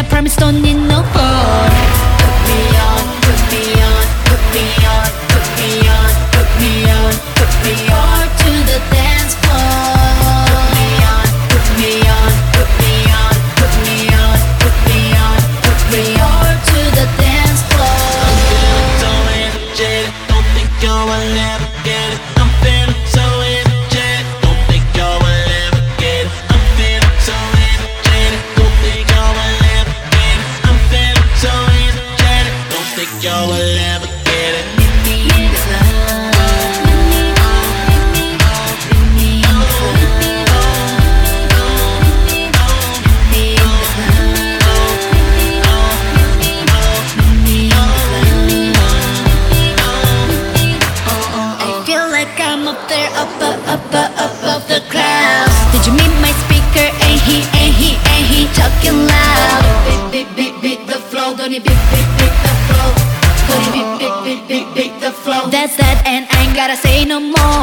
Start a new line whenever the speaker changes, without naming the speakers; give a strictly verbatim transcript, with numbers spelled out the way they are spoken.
promise don't need no phone. Put me on, put me on, put me on, put me on, put me on, put me on to the dance floor. Put me on, put me on, put me on, put me on, put me on, put me on to the dance floor.
I'm feeling so energetic, don't think I will ever get it. I'm feeling so energetic, don't think I will ever get it. I'm feeling so energetic, don't think I will ever get it. I'm feeling so energetic, don't think I will ever get it.
Meet me in the club. Meet me in the club. Meet me in the club. Meet me in the club. I feel like I'm up there, up, up, up, up, above the clouds. Did you meet my speaker? Ain't he, ain't he, ain't he talking loud? Beat, beat, beat, beat the flow. Don't he beat, beat, beat the flow? Don't he beat, beat, beat, beat, beat the flow? That's that, and I ain't gotta say no more.